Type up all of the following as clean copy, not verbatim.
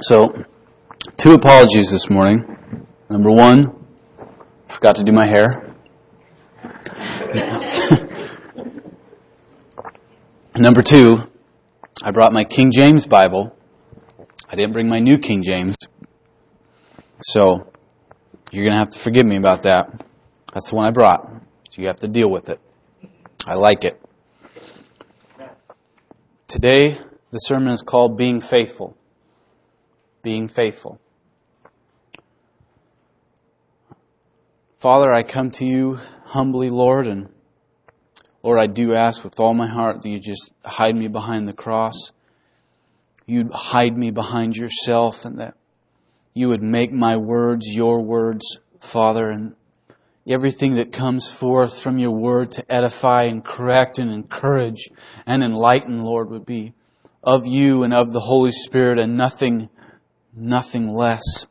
So, two apologies this morning. Number one, I forgot to do my hair. Number two, I brought my King James Bible. I didn't bring my New King James. So, you're going to have to forgive me about that. That's the one I brought. So you have to deal with it. I like it. Today, the sermon is called Being Faithful. Being faithful. Father, I come to you humbly, Lord, and Lord, I do ask with all my heart that you just hide me behind the cross. You'd hide me behind yourself, and that you would make my words your words, Father, and everything that comes forth from your word to edify and correct and encourage and enlighten, Lord, would be of you and of the Holy Spirit and nothing less.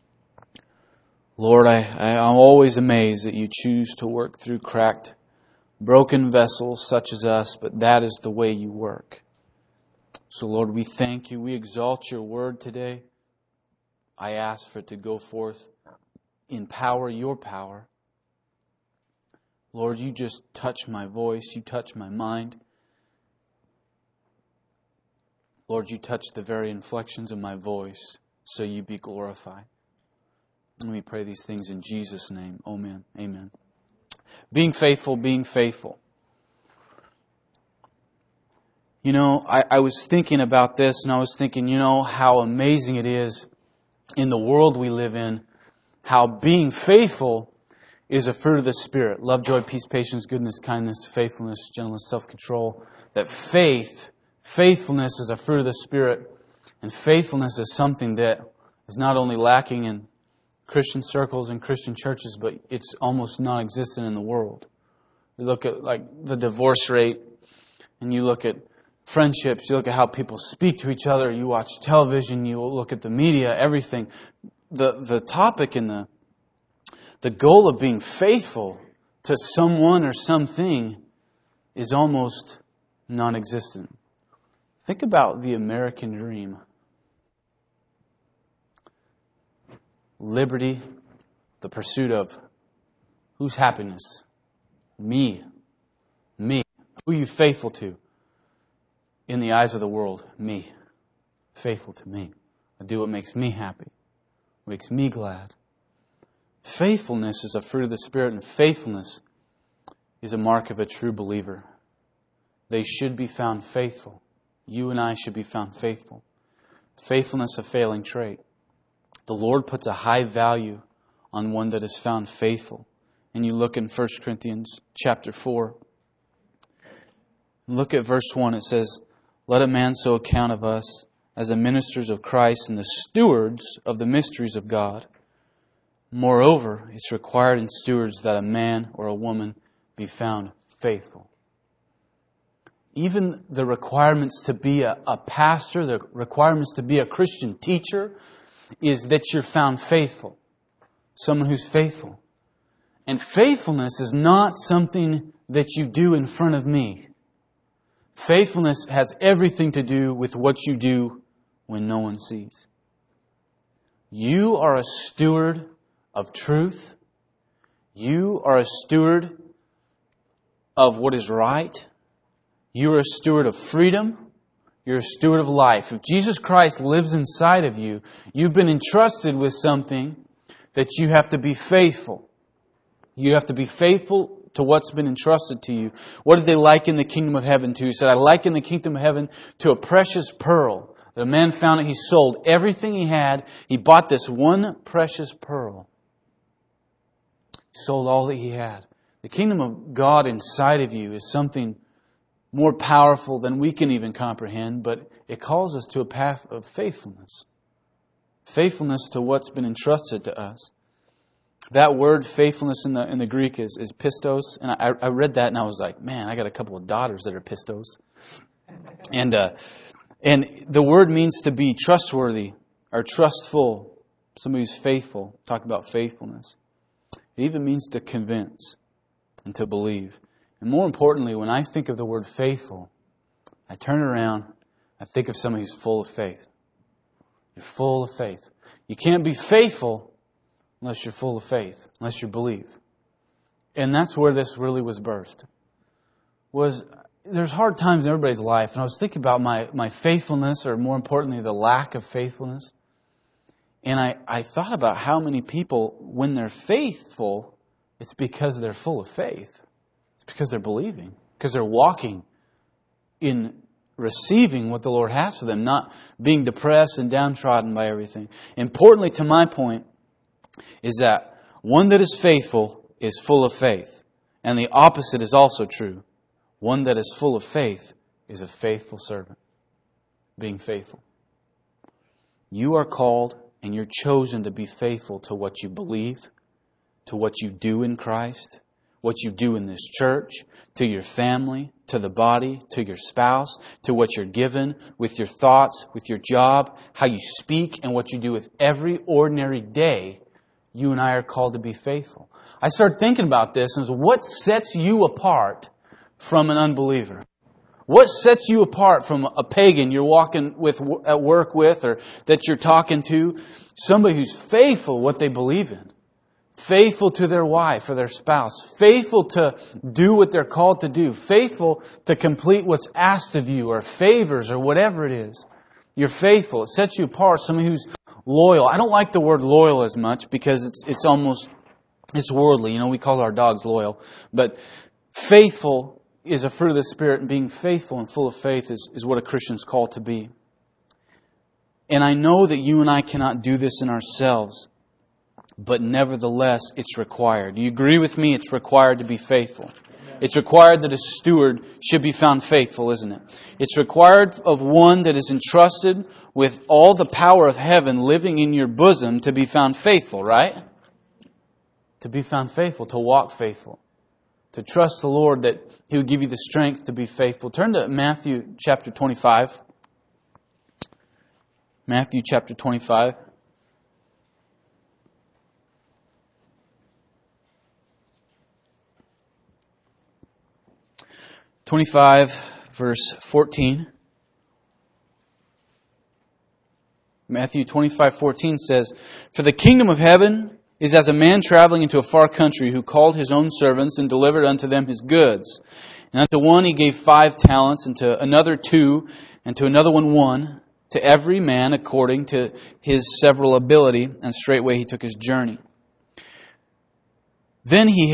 Lord, I'm always amazed that you choose to work through cracked, broken vessels such as us, but that is the way you work. So Lord, we thank you. We exalt your word today. I ask for it to go forth in power, your power. Lord, you just touch my voice. You touch my mind. Lord, you touch the very inflections of my voice so you be glorified. Let me pray these things in Jesus' name. Amen. Amen. Being faithful, being faithful. You know, I was thinking about this, and I was thinking, how amazing it is in the world we live in, how being faithful is a fruit of the Spirit. Love, joy, peace, patience, goodness, kindness, faithfulness, gentleness, self-control. That faithfulness is a fruit of the Spirit. And faithfulness is something that is not only lacking in Christian circles and Christian churches, but it's almost non-existent in the world. You look at the divorce rate, and you look at friendships, you look at how people speak to each other, you watch television, you look at the media, everything. The topic and the goal of being faithful to someone or something is almost non-existent. Think about the American dream. Liberty, the pursuit of whose happiness? Me. Who are you faithful to? In the eyes of the world, me. Faithful to me. I do what makes me happy. Makes me glad. Faithfulness is a fruit of the Spirit, and faithfulness is a mark of a true believer. They should be found faithful. You and I should be found faithful. Faithfulness, a failing trait. The Lord puts a high value on one that is found faithful. And you look in 1 Corinthians chapter 4. Look at verse 1. It says, "Let a man so account of us as the ministers of Christ and the stewards of the mysteries of God. Moreover, it's required in stewards that a man or a woman be found faithful." Even the requirements to be a pastor, the requirements to be a Christian teacher, is that you're found faithful. Someone who's faithful. And faithfulness is not something that you do in front of me. Faithfulness has everything to do with what you do when no one sees. You are a steward of truth. You are a steward of what is right. You are a steward of freedom. You're a steward of life. If Jesus Christ lives inside of you, you've been entrusted with something that you have to be faithful. You have to be faithful to what's been entrusted to you. What did they liken the kingdom of heaven to? He said, I liken the kingdom of heaven to a precious pearl. The man found it. He sold everything he had. He bought this one precious pearl. He sold all that he had. The kingdom of God inside of you is something more powerful than we can even comprehend, but it calls us to a path of faithfulness. Faithfulness to what's been entrusted to us. That word faithfulness in the Greek is pistos, and I read that and I was like, man, I got a couple of daughters that are pistos. And the word means to be trustworthy or trustful. Somebody who's faithful. Talk about faithfulness. It even means to convince and to believe. And more importantly, when I think of the word faithful, I turn around, I think of somebody who's full of faith. You're full of faith. You can't be faithful unless you're full of faith, unless you believe. And that's where this really was birthed. There's hard times in everybody's life, and I was thinking about my faithfulness, or more importantly, the lack of faithfulness. And I thought about how many people, when they're faithful, it's because they're full of faith. It's because they're believing. Because they're walking in receiving what the Lord has for them, not being depressed and downtrodden by everything. Importantly, to my point, is that one that is faithful is full of faith. And the opposite is also true. One that is full of faith is a faithful servant. Being faithful. You are called and you're chosen to be faithful to what you believe, to what you do in Christ, what you do in this church, to your family, to the body, to your spouse, to what you're given, with your thoughts, with your job, how you speak, and what you do with every ordinary day. You and I are called to be faithful. I started thinking about this and what sets you apart from an unbeliever? What sets you apart from a pagan you're walking with at work with, or that you're talking to? Somebody who's faithful what they believe in. Faithful to their wife or their spouse. Faithful to do what they're called to do. Faithful to complete what's asked of you, or favors, or whatever it is. You're faithful. It sets you apart. Somebody who's loyal. I don't like the word loyal as much because it's worldly. You know, we call our dogs loyal. But faithful is a fruit of the Spirit, and being faithful and full of faith is what a Christian's called to be. And I know that you and I cannot do this in ourselves, but nevertheless, it's required. Do you agree with me? It's required to be faithful. It's required that a steward should be found faithful, isn't it? It's required of one that is entrusted with all the power of heaven living in your bosom to be found faithful, right? To be found faithful, to walk faithful. To trust the Lord that He would give you the strength to be faithful. Turn to Matthew chapter 25. Matthew chapter 25. Verse 14. Matthew 25:14 says, "For the kingdom of heaven is as a man traveling into a far country, who called his own servants and delivered unto them his goods. And unto one he gave 5 talents, and to another 2, and to another 1, to every man according to his several ability. And straightway he took his journey. Then he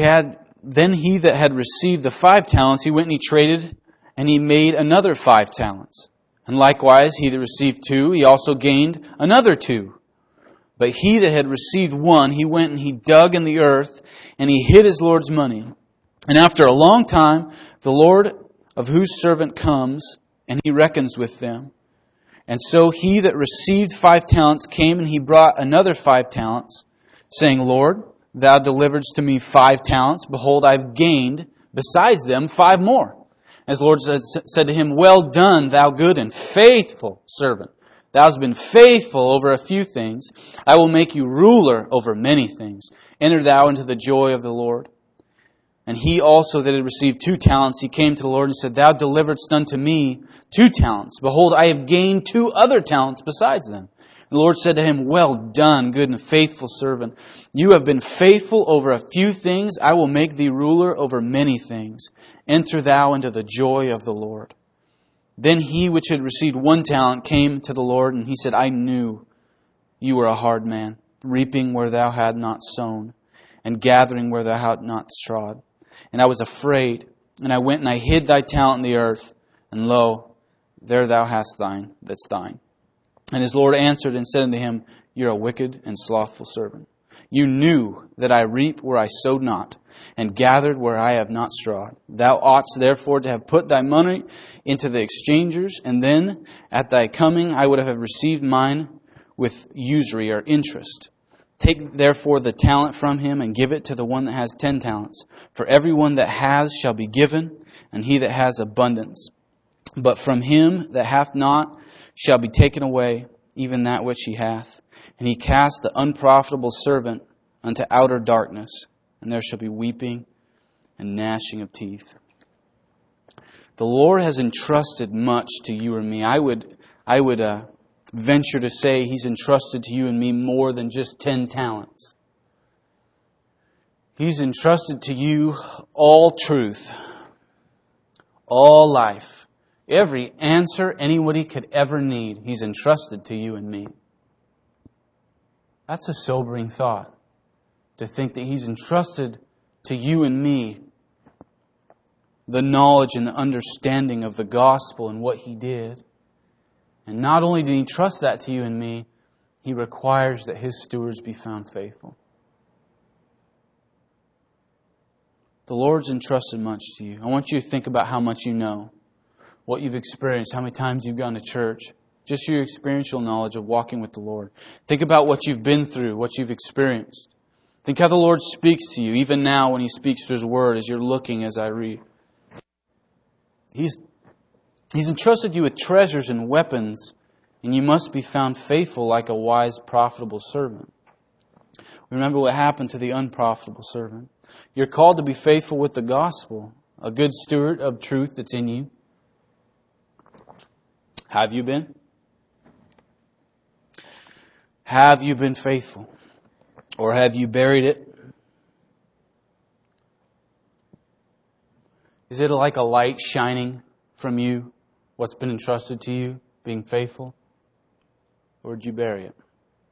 that had received the 5 talents, he went and he traded, and he made another 5 talents. And likewise he that received 2, he also gained another 2. But he that had received 1, he went and he dug in the earth, and he hid his Lord's money. And after a long time, the Lord of whose servant comes, and he reckons with them. And so he that received 5 talents came, and he brought another 5 talents, saying, Lord, thou deliveredst to me 5 talents. Behold, I have gained besides them 5 more. As the Lord said to him, Well done, thou good and faithful servant. Thou hast been faithful over a few things. I will make you ruler over many things. Enter thou into the joy of the Lord. And he also that had received 2 talents, he came to the Lord and said, Thou deliveredst unto me 2 talents. Behold, I have gained 2 other talents besides them. And the Lord said to him, Well done, good and faithful servant. You have been faithful over a few things. I will make thee ruler over many things. Enter thou into the joy of the Lord. Then he which had received 1 talent came to the Lord, and he said, I knew you were a hard man, reaping where thou had not sown, and gathering where thou had not strawed. And I was afraid, and I went and I hid thy talent in the earth, and lo, there thou hast thine, that's thine. And his Lord answered and said unto him, You're a wicked and slothful servant. You knew that I reap where I sowed not, and gathered where I have not strawed. Thou oughtest therefore to have put thy money into the exchangers, and then at thy coming I would have received mine with usury or interest. Take therefore the talent from him, and give it to the one that has 10 talents. For everyone that has shall be given, and he that has abundance. But from him that hath not shall be taken away even that which he hath. And he cast the unprofitable servant unto outer darkness, and there shall be weeping and gnashing of teeth. The Lord has entrusted much to you or me. I would venture to say He's entrusted to you and me more than just 10 talents. He's entrusted to you all truth, all life, every answer anybody could ever need. He's entrusted to you and me. That's a sobering thought, to think that He's entrusted to you and me the knowledge and the understanding of the gospel and what He did. And not only did He trust that to you and me, He requires that His stewards be found faithful. The Lord's entrusted much to you. I want you to think about how much you know, what you've experienced, how many times you've gone to church, just your experiential knowledge of walking with the Lord. Think about what you've been through, what you've experienced. Think how the Lord speaks to you, even now when He speaks through His Word, as you're looking as I read. He's entrusted you with treasures and weapons, and you must be found faithful like a wise, profitable servant. Remember what happened to the unprofitable servant. You're called to be faithful with the gospel, a good steward of truth that's in you. Have you been? Have you been faithful? Or have you buried it? Is it like a light shining from you, what's been entrusted to you, being faithful? Or did you bury it?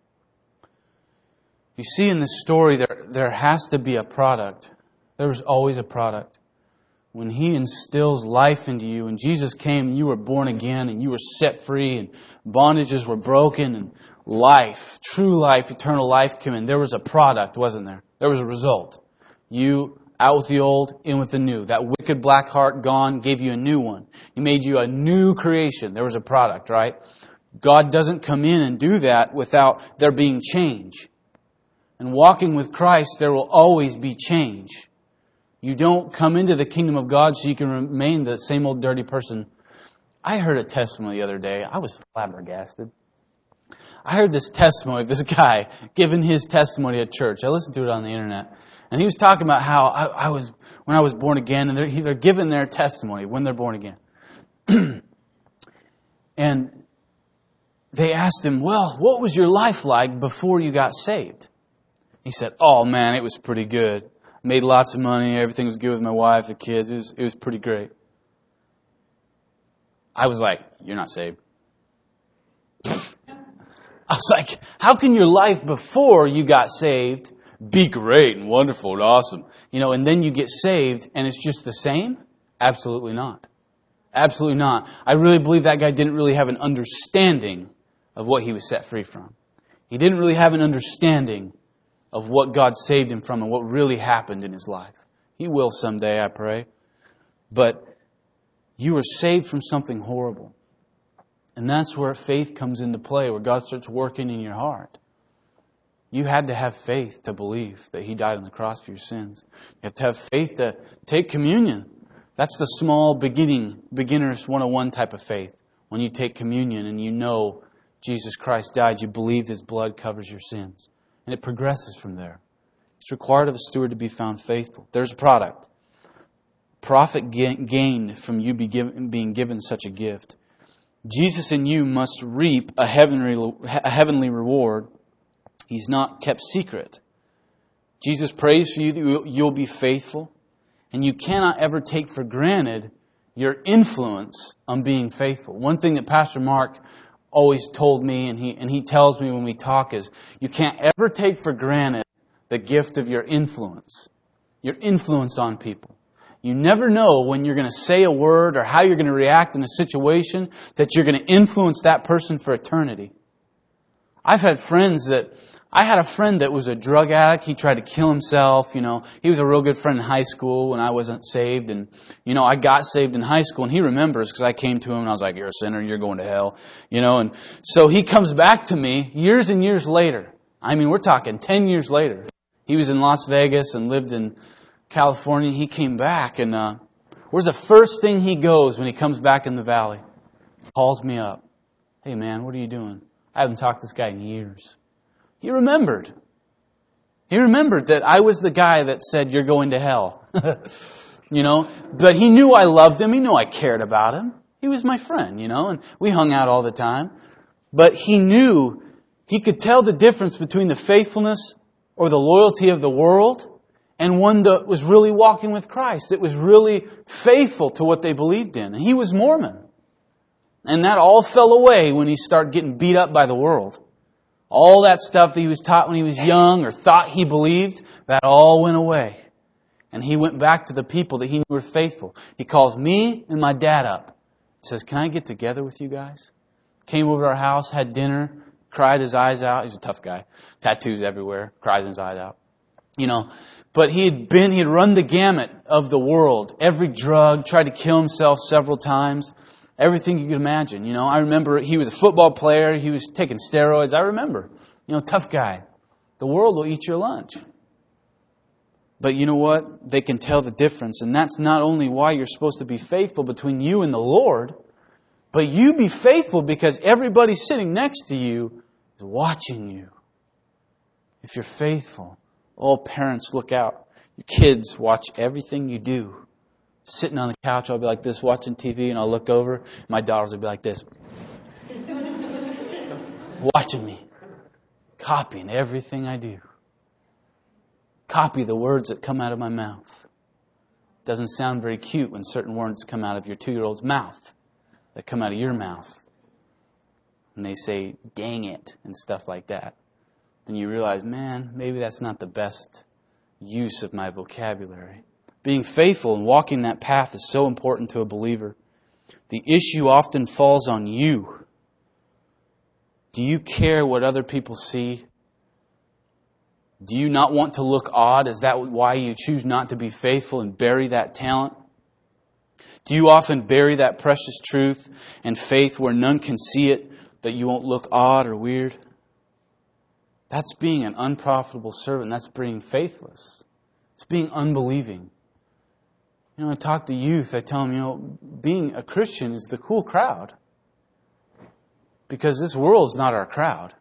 You see in this story, there has to be a product. There was always a product. When He instills life into you, and Jesus came and you were born again and you were set free and bondages were broken and life, true life, eternal life came in, there was a product, wasn't there? There was a result. You out with the old, in with the new. That wicked black heart gone, gave you a new one. He made you a new creation. There was a product, right? God doesn't come in and do that without there being change. And walking with Christ, there will always be change. You don't come into the kingdom of God so you can remain the same old dirty person. I heard a testimony the other day. I was flabbergasted. I heard this testimony of this guy giving his testimony at church. I listened to it on the internet. And he was talking about how I was, when I was born again, and they're giving their testimony when they're born again. And they asked him, well, what was your life like before you got saved? He said, oh man, it was pretty good. Made lots of money. Everything was good with my wife, the kids. It was pretty great. I was like, you're not saved. I was like, how can your life before you got saved be great and wonderful and awesome? And then you get saved and it's just the same? Absolutely not. Absolutely not. I really believe that guy didn't really have an understanding of what he was set free from. He didn't really have an understanding of what God saved him from and what really happened in his life. He will someday, I pray. But you were saved from something horrible. And that's where faith comes into play, where God starts working in your heart. You had to have faith to believe that He died on the cross for your sins. You have to have faith to take communion. That's the small beginner's 101 type of faith. When you take communion and you know Jesus Christ died, you believe His blood covers your sins. And it progresses from there. It's required of a steward to be found faithful. There's a product. Profit gained from you being given such a gift. Jesus in you must reap a heavenly reward. He's not kept secret. Jesus prays for you that you'll be faithful. And you cannot ever take for granted your influence on being faithful. One thing that Pastor Mark always told me, and he tells me when we talk, is you can't ever take for granted the gift of your influence on people. You never know when you're going to say a word or how you're going to react in a situation that you're going to influence that person for eternity. I had a friend that was a drug addict. He tried to kill himself. He was a real good friend in high school when I wasn't saved. And, I got saved in high school and he remembers because I came to him and I was like, you're a sinner, you're going to hell. And so he comes back to me years and years later. I mean, we're talking 10 years later. He was in Las Vegas and lived in California. He came back and where's the first thing he goes when he comes back in the valley? Calls me up. Hey man, what are you doing? I haven't talked to this guy in years. He remembered. He remembered that I was the guy that said, you're going to hell. But he knew I loved him. He knew I cared about him. He was my friend, and we hung out all the time. But he knew, he could tell the difference between the faithfulness or the loyalty of the world and one that was really walking with Christ, that was really faithful to what they believed in. And he was Mormon. And that all fell away when he started getting beat up by the world. All that stuff that he was taught when he was young or thought he believed, that all went away. And he went back to the people that he knew were faithful. He calls me and my dad up. He says, "Can I get together with you guys?" Came over to our house, had dinner, cried his eyes out. He's a tough guy. Tattoos everywhere, cries his eyes out. But he had run the gamut of the world. Every drug, tried to kill himself several times. Everything you could imagine. I remember he was a football player. He was taking steroids. I remember. Tough guy. The world will eat your lunch. But you know what? They can tell the difference. And that's not only why you're supposed to be faithful between you and the Lord, but you be faithful because everybody sitting next to you is watching you. If you're faithful, all parents, look out. Your kids watch everything you do. Sitting on the couch, I'll be like this watching TV, and I'll look over. My daughters will be like this. Watching me. Copying everything I do. Copy the words that come out of my mouth. Doesn't sound very cute when certain words come out of your 2-year-old's mouth. That come out of your mouth. And they say, "Dang it," and stuff like that. And you realize, man, maybe that's not the best use of my vocabulary. Being faithful and walking that path is so important to a believer. The issue often falls on you. Do you care what other people see? Do you not want to look odd? Is that why you choose not to be faithful and bury that talent? Do you often bury that precious truth and faith where none can see it, that you won't look odd or weird? That's being an unprofitable servant. That's being faithless. It's being unbelieving. I talk to youth. I tell them, being a Christian is the cool crowd. Because this world is not our crowd.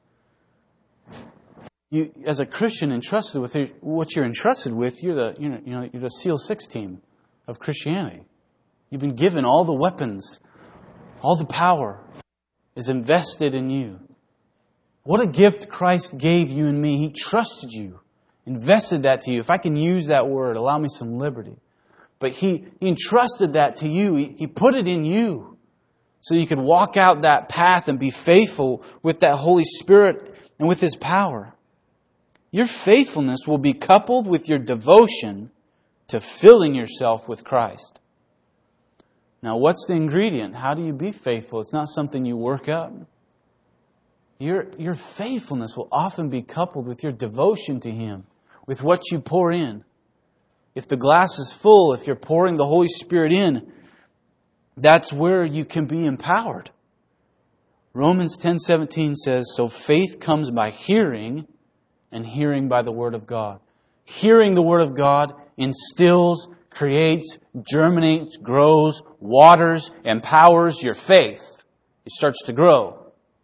You, as a Christian, entrusted with what you're entrusted with, you're the SEAL 6 team of Christianity. You've been given all the weapons, all the power is invested in you. What a gift Christ gave you and me. He trusted you, invested that to you. If I can use that word, allow me some liberty. But He entrusted that to you. He put it in you so you could walk out that path and be faithful with that Holy Spirit and with His power. Your faithfulness will be coupled with your devotion to filling yourself with Christ. Now, what's the ingredient? How do you be faithful? It's not something you work up. Your faithfulness will often be coupled with your devotion to Him, with what you pour in. If the glass is full, if you're pouring the Holy Spirit in, that's where you can be empowered. Romans 10:17 says, "So faith comes by hearing, and hearing by the Word of God." Hearing the Word of God instills, creates, germinates, grows, waters, empowers your faith. It starts to grow.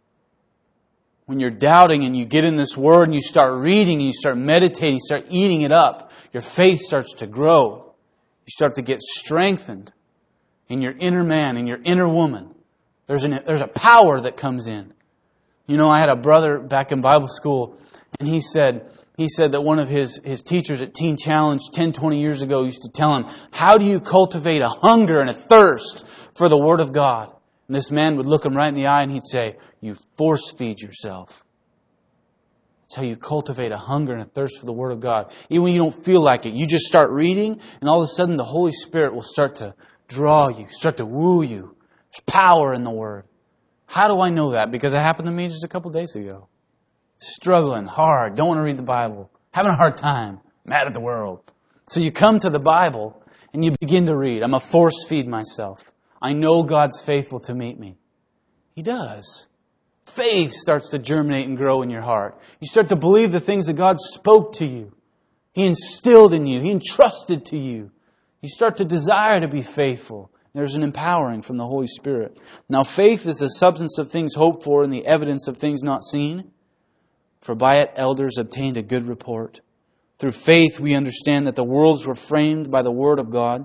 When you're doubting and you get in this Word and you start reading and you start meditating, you start eating it up, your faith starts to grow. You start to get strengthened in your inner man, in your inner woman. There's a power that comes in. I had a brother back in Bible school, and he said that one of his teachers at Teen Challenge 10, 20 years ago used to tell him, "How do you cultivate a hunger and a thirst for the Word of God?" And this man would look him right in the eye and he'd say, "You force feed yourself." That's how you cultivate a hunger and a thirst for the Word of God. Even when you don't feel like it, you just start reading, and all of a sudden the Holy Spirit will start to draw you, start to woo you. There's power in the Word. How do I know that? Because it happened to me just a couple days ago. Struggling hard, don't want to read the Bible, having a hard time, mad at the world. So you come to the Bible and you begin to read. I'm a force feed myself. I know God's faithful to meet me. He does. Faith starts to germinate and grow in your heart. You start to believe the things that God spoke to you. He instilled in you. He entrusted to you. You start to desire to be faithful. There's an empowering from the Holy Spirit. Now, faith is the substance of things hoped for and the evidence of things not seen. For by it elders obtained a good report. Through faith we understand that the worlds were framed by the Word of God,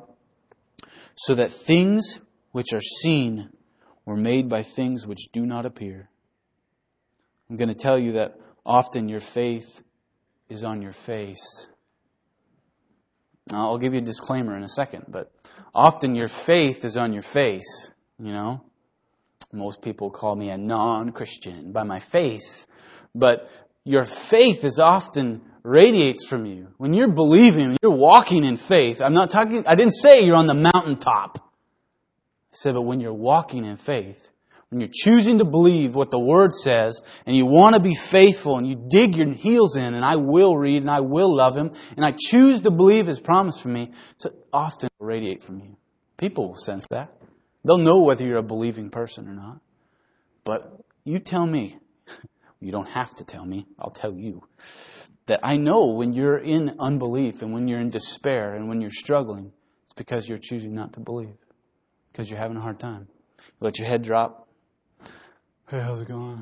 so that things which are seen were made by things which do not appear. I'm going to tell you that often your faith is on your face. Now, I'll give you a disclaimer in a second, but often your faith is on your face, you know. Most people call me a non-Christian by my face, but your faith is often radiates from you. When you're believing, you're walking in faith. I didn't say you're on the mountaintop. I said, but when you're walking in faith, when you're choosing to believe what the Word says, and you want to be faithful, and you dig your heels in, and I will read, and I will love Him, and I choose to believe His promise for me, so often it will radiate from you. People will sense that. They'll know whether you're a believing person or not. But you tell me, you don't have to tell me, I'll tell you, that I know when you're in unbelief, and when you're in despair, and when you're struggling, it's because you're choosing not to believe. Because you're having a hard time. You let your head drop. Hey, how's it going?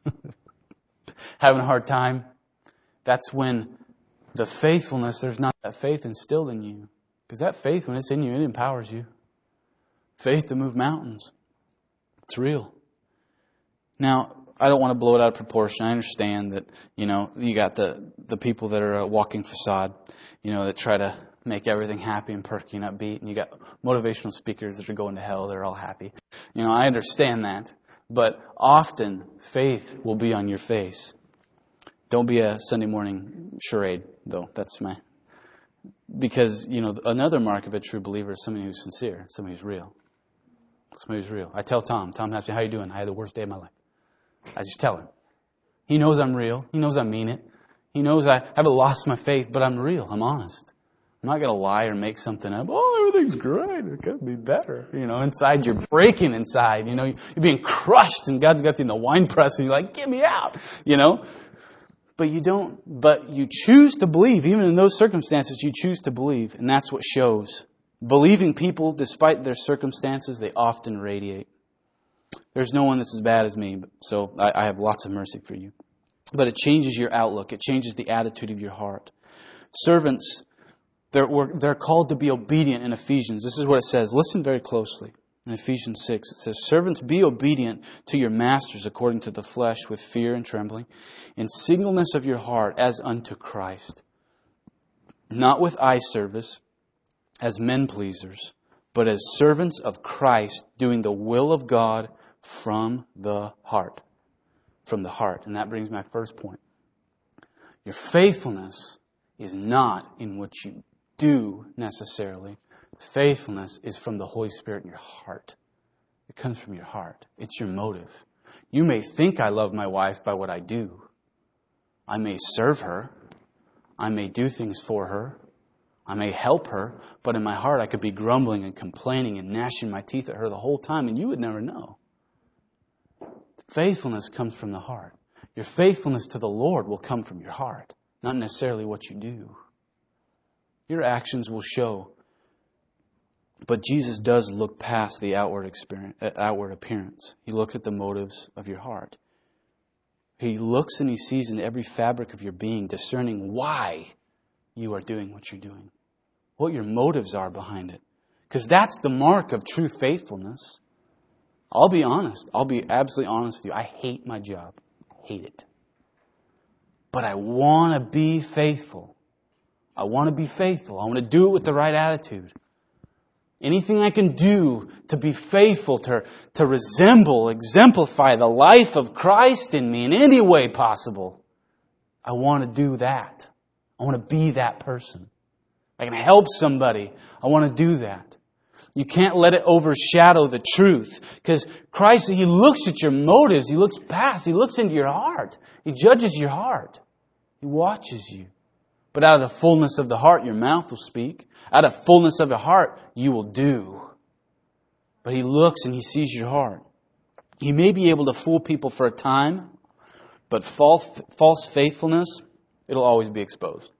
Having a hard time. That's when the faithfulness, there's not that faith instilled in you. Because that faith, when it's in you, it empowers you. Faith to move mountains. It's real. Now, I don't want to blow it out of proportion. I understand that, you got the people that are a walking facade, that try to make everything happy and perky and upbeat. And you got motivational speakers that are going to hell. They're all happy. I understand that. But often, faith will be on your face. Don't be a Sunday morning charade, though. Because, another mark of a true believer is somebody who's sincere, somebody who's real. Somebody who's real. I tell Tom asks me, how you doing? I had the worst day of my life. I just tell him. He knows I'm real. He knows I mean it. He knows I haven't lost my faith, but I'm real. I'm honest. I'm not going to lie or make something up. Oh, everything's great. It could be better. Inside you're breaking inside. You're being crushed and God's got you in the wine press and you're like, get me out. But you don't, but you choose to believe. Even in those circumstances, you choose to believe. And that's what shows. Believing people, despite their circumstances, they often radiate. There's no one that's as bad as me, so I have lots of mercy for you. But it changes your outlook. It changes the attitude of your heart. Servants, they're called to be obedient in Ephesians. This is what it says. Listen very closely. In Ephesians 6, it says, servants, be obedient to your masters according to the flesh with fear and trembling, in singleness of your heart as unto Christ, not with eye service as men pleasers, but as servants of Christ, doing the will of God from the heart. From the heart. And that brings my first point. Your faithfulness is not in what you do necessarily. Faithfulness is from the Holy Spirit in your heart. It comes from your heart. It's your motive. You may think I love my wife by what I do. I may serve her. I may do things for her. I may help her. But in my heart I could be grumbling and complaining and gnashing my teeth at her the whole time and you would never know. Faithfulness comes from the heart. Your faithfulness to the Lord will come from your heart, not necessarily what you do. Your actions will show. But Jesus does look past the outward appearance. He looks at the motives of your heart. He looks and He sees in every fabric of your being, discerning why you are doing what you're doing. What your motives are behind it. Because that's the mark of true faithfulness. I'll be honest. I'll be absolutely honest with you. I hate my job. I hate it. But I want to be faithful. I want to be faithful. I want to do it with the right attitude. Anything I can do to be faithful, to exemplify the life of Christ in me in any way possible, I want to do that. I want to be that person. I can help somebody. I want to do that. You can't let it overshadow the truth. Because Christ, He looks at your motives. He looks past. He looks into your heart. He judges your heart. He watches you. But out of the fullness of the heart, your mouth will speak. Out of fullness of the heart, you will do. But He looks and He sees your heart. He may be able to fool people for a time, but false faithfulness, it'll always be exposed.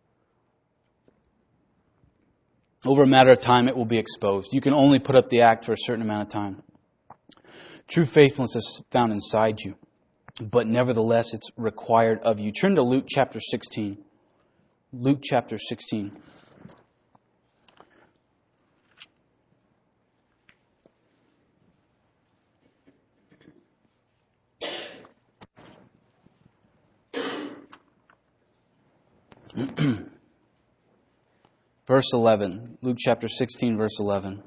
Over a matter of time, it will be exposed. You can only put up the act for a certain amount of time. True faithfulness is found inside you, but nevertheless, it's required of you. Turn to Luke chapter 16. Luke chapter 16. Verse 11, Luke chapter 16, verse 11.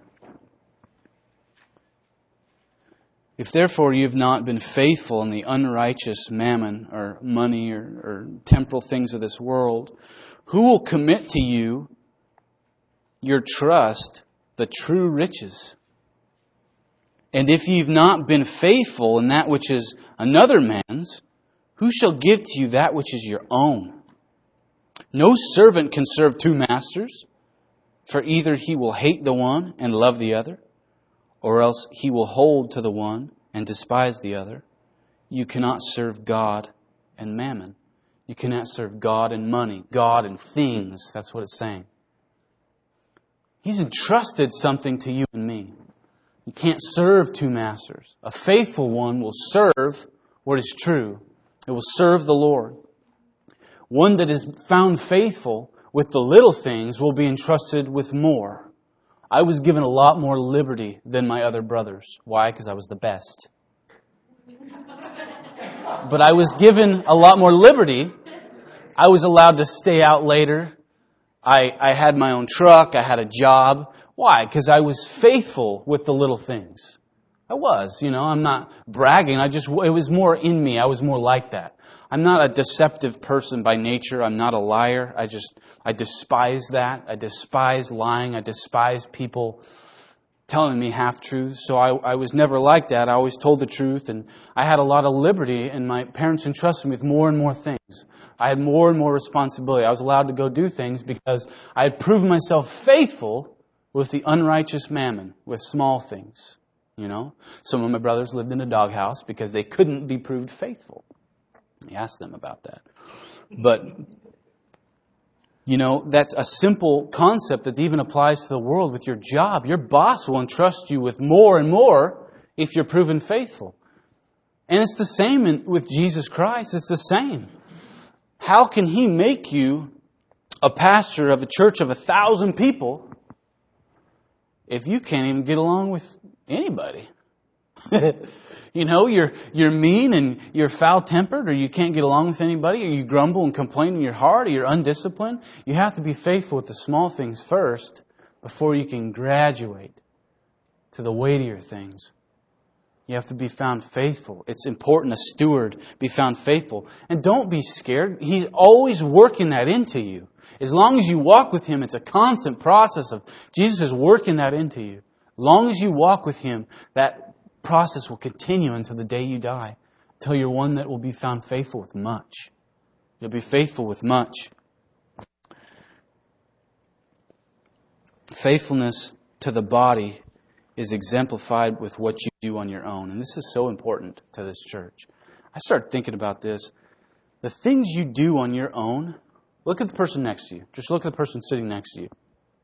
If therefore you have not been faithful in the unrighteous mammon or money or temporal things of this world, who will commit to you your trust, the true riches? And if ye have not been faithful in that which is another man's, who shall give to you that which is your own? No servant can serve two masters, for either he will hate the one and love the other, or else he will hold to the one and despise the other. You cannot serve God and mammon. You cannot serve God and money, God and things. That's what it's saying. He's entrusted something to you and me. You can't serve two masters. A faithful one will serve what is true. It will serve the Lord. One that is found faithful with the little things will be entrusted with more. I was given a lot more liberty than my other brothers. Why? Because I was the best. But I was given a lot more liberty. I was allowed to stay out later. I had my own truck. I had a job. Why? Because I was faithful with the little things. I was, I'm not bragging. It was more in me. I was more like that. I'm not a deceptive person by nature. I'm not a liar. I despise that. I despise lying. I despise people telling me half-truths. So I was never like that. I always told the truth, and I had a lot of liberty, and my parents entrusted me with more and more things. I had more and more responsibility. I was allowed to go do things because I had proven myself faithful with the unrighteous mammon, with small things. Some of my brothers lived in a doghouse because they couldn't be proved faithful. I asked them about that. But, that's a simple concept that even applies to the world with your job. Your boss will entrust you with more and more if you're proven faithful. And it's the same with Jesus Christ. It's the same. How can He make you a pastor of a church of 1,000 people if you can't even get along with anybody? You're mean and you're foul-tempered, or you can't get along with anybody, or you grumble and complain in your heart, or you're undisciplined. You have to be faithful with the small things first before you can graduate to the weightier things. You have to be found faithful. It's important a steward be found faithful. And don't be scared. He's always working that into you. As long as you walk with Him, it's a constant process of Jesus is working that into you. As long as you walk with Him, that process will continue until the day you die. Until you're one that will be found faithful with much. You'll be faithful with much. Faithfulness to the body is exemplified with what you do on your own. And this is so important to this church. I started thinking about this. The things you do on your own, look at the person next to you. Just look at the person sitting next to you.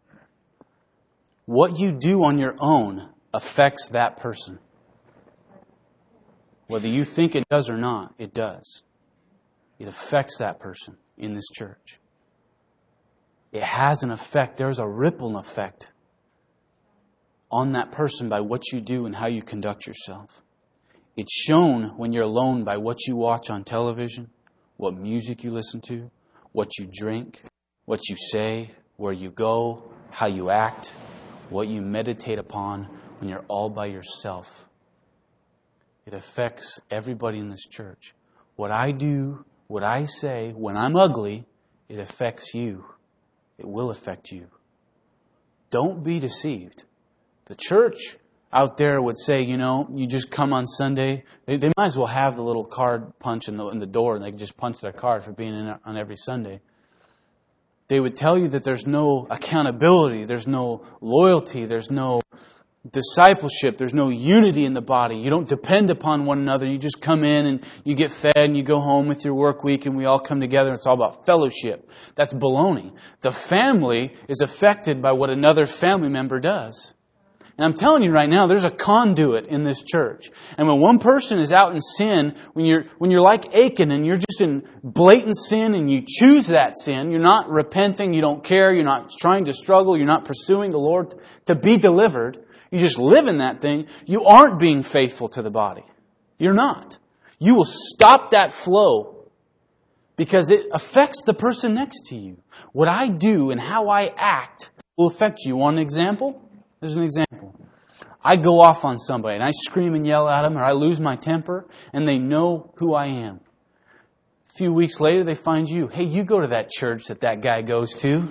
What you do on your own affects that person. Whether you think it does or not, it does. It affects that person in this church. It has an effect. There's a ripple effect on that person by what you do and how you conduct yourself. It's shown when you're alone by what you watch on television, what music you listen to, what you drink, what you say, where you go, how you act, what you meditate upon when you're all by yourself. It affects everybody in this church. What I do, what I say, when I'm ugly, it affects you. It will affect you. Don't be deceived. The church out there would say, you just come on Sunday. They might as well have the little card punch in the door, and they can just punch their card for being in on every Sunday. They would tell you that there's no accountability, there's no loyalty, there's no discipleship, there's no unity in the body. You don't depend upon one another. You just come in and you get fed and you go home with your work week and we all come together and it's all about fellowship. That's baloney. The family is affected by what another family member does. And I'm telling you right now, there's a conduit in this church. And when one person is out in sin, when you're like Achan and you're just in blatant sin and you choose that sin, you're not repenting, you don't care, you're not trying to struggle, you're not pursuing the Lord to be delivered, you just live in that thing, you aren't being faithful to the body. You're not. You will stop that flow Because it affects the person next to you. What I do and how I act will affect you. Want an example? There's an example. I go off on somebody and I scream and yell at them, or I lose my temper, and they know who I am. A few weeks later, they find you. Hey, you go to that church that guy goes to.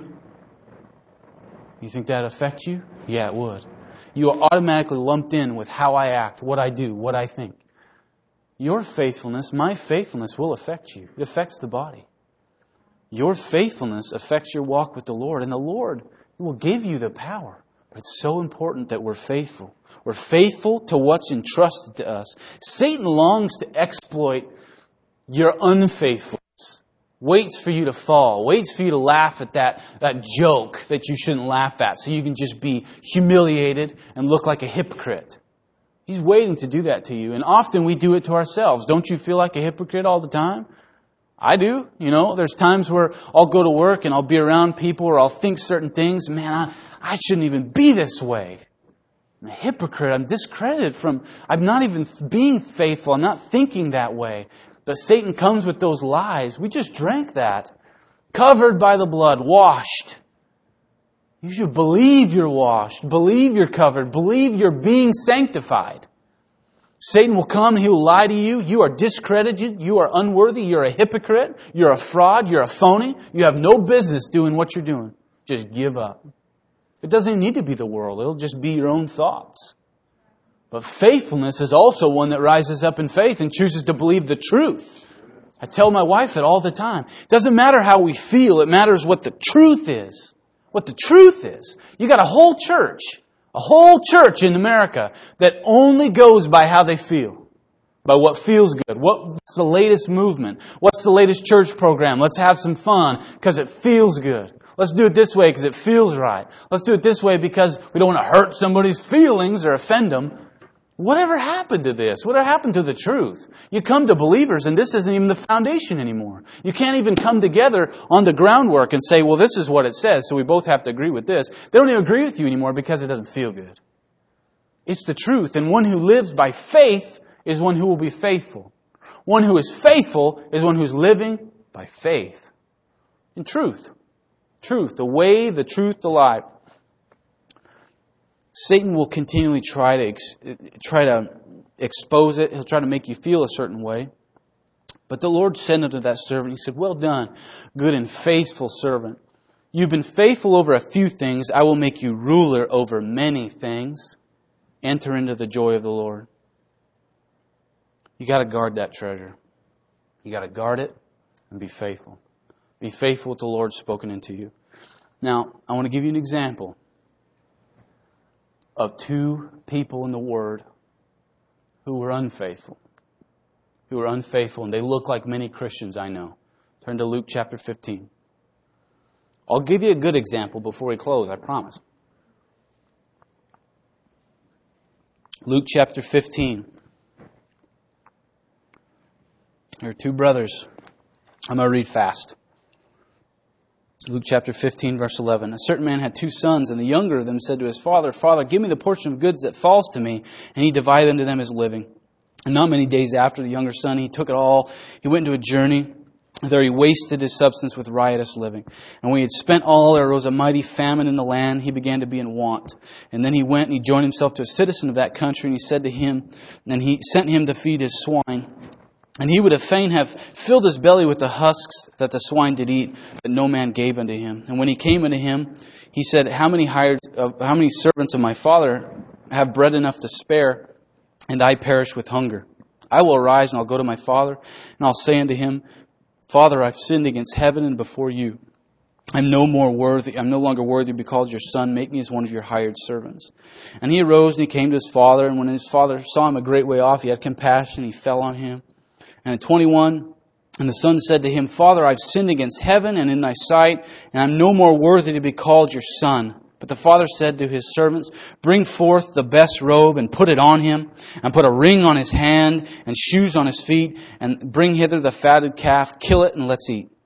You think that affect you? Yeah, it would. You are automatically lumped in with how I act, what I do, what I think. Your faithfulness, my faithfulness will affect you. It affects the body. Your faithfulness affects your walk with the Lord. And the Lord will give you the power. But it's so important that we're faithful. We're faithful to what's entrusted to us. Satan longs to exploit your unfaithfulness. Waits for you to fall. Waits for you to laugh at that joke that you shouldn't laugh at. So you can just be humiliated and look like a hypocrite. He's waiting to do that to you. And often we do it to ourselves. Don't you feel like a hypocrite all the time? I do. There's times where I'll go to work and I'll be around people or I'll think certain things. Man, I shouldn't even be this way. I'm a hypocrite. I'm discredited I'm not even being faithful. I'm not thinking that way. But Satan comes with those lies. We just drank that. Covered by the blood, washed. You should believe you're washed. Believe you're covered. Believe you're being sanctified. Satan will come and he will lie to you. You are discredited. You are unworthy. You're a hypocrite. You're a fraud. You're a phony. You have no business doing what you're doing. Just give up. It doesn't need to be the world. It'll just be your own thoughts. But faithfulness is also one that rises up in faith and chooses to believe the truth. I tell my wife that all the time. It doesn't matter how we feel. It matters what the truth is. What the truth is. You got a whole church in America that only goes by how they feel. By what feels good. What's the latest movement? What's the latest church program? Let's have some fun because it feels good. Let's do it this way because it feels right. Let's do it this way because we don't want to hurt somebody's feelings or offend them. Whatever happened to this? Whatever happened to the truth? You come to believers and this isn't even the foundation anymore. You can't even come together on the groundwork and say, well, this is what it says, so we both have to agree with this. They don't even agree with you anymore because it doesn't feel good. It's the truth. And one who lives by faith is one who will be faithful. One who is faithful is one who's living by faith. In truth. Truth. The way, the truth, the life. Satan will continually try to expose it. He'll try to make you feel a certain way. But the Lord said unto that servant, He said, well done, good and faithful servant. You've been faithful over a few things. I will make you ruler over many things. Enter into the joy of the Lord. You got to guard that treasure. You got to guard it and be faithful. Be faithful with the Lord spoken into you. Now, I want to give you an example of two people in the Word who were unfaithful. Who were unfaithful, and they look like many Christians I know. Turn to Luke chapter 15. I'll give you a good example before we close, I promise. Luke chapter 15. There are two brothers. I'm going to read fast. Luke chapter 15, verse 11. A certain man had two sons, and the younger of them said to his father, Father, give me the portion of goods that falls to me. And he divided unto them his living. And not many days after, the younger son, he took it all. He went into a journey. There he wasted his substance with riotous living. And when he had spent all, there arose a mighty famine in the land. He began to be in want. And then he went and he joined himself to a citizen of that country. And he said to him, and he sent him to feed his swine. And he would have fain have filled his belly with the husks that the swine did eat, but no man gave unto him. And when he came unto him, he said, How many servants of my father have bread enough to spare, and I perish with hunger? I will arise and I'll go to my father, and I'll say unto him, Father, I've sinned against heaven and before you. I'm no longer worthy to be called your son. Make me as one of your hired servants. And he arose and he came to his father, and when his father saw him a great way off, he had compassion, he fell on him. And at 21, and the son said to him, Father, I've sinned against heaven and in thy sight, and I'm no more worthy to be called your son. But the father said to his servants, Bring forth the best robe and put it on him, and put a ring on his hand and shoes on his feet, and bring hither the fatted calf, kill it, and let's eat.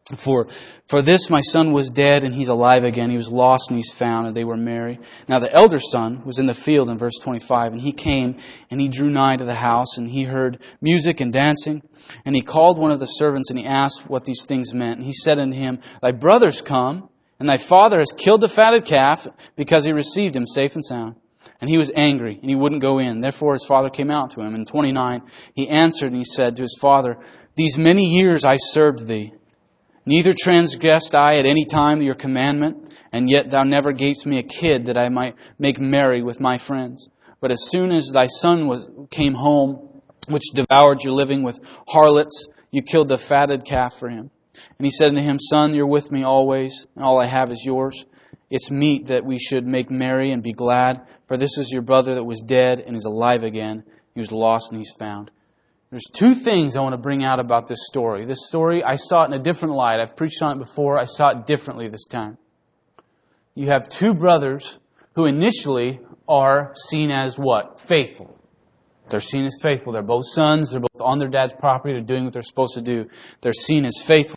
For this my son was dead, and he's alive again. He was lost, and he's found, and they were merry. Now the elder son was in the field in verse 25, and he came, and he drew nigh to the house, and he heard music and dancing. And he called one of the servants, and he asked what these things meant. And he said unto him, Thy brother's come, and thy father has killed the fatted calf, because he received him safe and sound. And he was angry, and he wouldn't go in. Therefore his father came out to him. And 29, he answered, and he said to his father, These many years I served thee. Neither transgressed I at any time your commandment, and yet thou never gavest me a kid that I might make merry with my friends. But as soon as thy son came home, which devoured your living with harlots, you killed the fatted calf for him. And he said unto him, Son, you're with me always, and all I have is yours. It's meet that we should make merry and be glad, for this is your brother that was dead and is alive again. He was lost and he's found. There's two things I want to bring out about this story. This story, I saw it in a different light. I've preached on it before. I saw it differently this time. You have two brothers who initially are seen as what? Faithful. They're seen as faithful. They're both sons. They're both on their dad's property. They're doing what they're supposed to do. They're seen as faithful.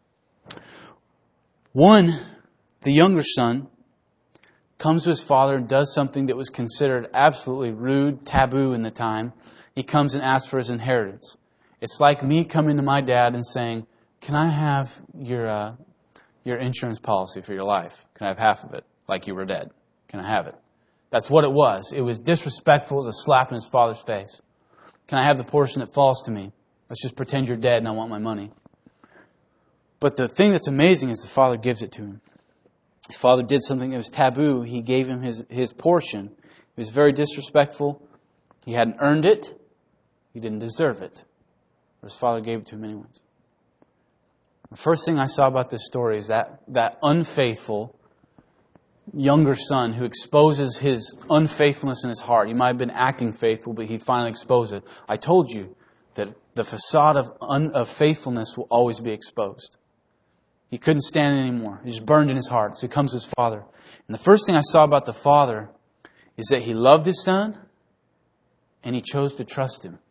One, the younger son, comes to his father and does something that was considered absolutely rude, taboo in the time. He comes and asks for his inheritance. It's like me coming to my dad and saying, Can I have your insurance policy for your life? Can I have half of it, like you were dead? Can I have it? That's what it was. It was disrespectful. It was a slap in his father's face. Can I have the portion that falls to me? Let's just pretend you're dead and I want my money. But the thing that's amazing is the father gives it to him. His father did something that was taboo. He gave him his portion. It was very disrespectful. He hadn't earned it. He didn't deserve it. But his father gave it to him anyways. The first thing I saw about this story is that unfaithful younger son who exposes his unfaithfulness in his heart. He might have been acting faithful, but he finally exposed it. I told you that the facade of faithfulness will always be exposed. He couldn't stand it anymore. He just burned in his heart. So he comes to his father. And the first thing I saw about the father is that he loved his son and he chose to trust him.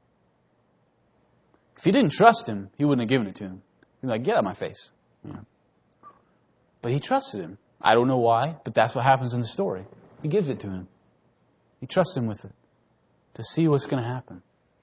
If he didn't trust him, he wouldn't have given it to him. He'd be like, get out of my face. But he trusted him. I don't know why, but that's what happens in the story. He gives it to him. He trusts him with it to see what's going to happen.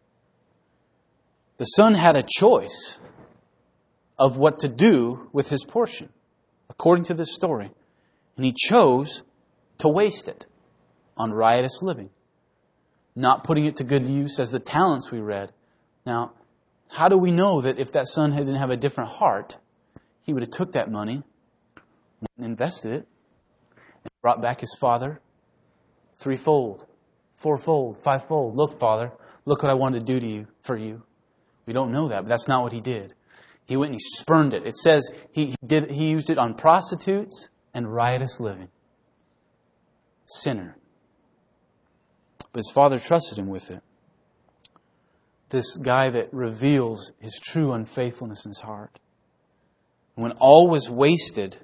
The son had a choice of what to do with his portion, according to this story. And he chose to waste it on riotous living, not putting it to good use as the talents we read. Now, how do we know that if that son didn't have a different heart, he would have took that money and invested it and brought back his father threefold, fourfold, fivefold. Look, Father, look what I wanted to do for you. We don't know that, but that's not what he did. He went and he spurned it. It says he used it on prostitutes and riotous living. Sinner. But his father trusted him with it. This guy that reveals his true unfaithfulness in his heart. When all was wasted,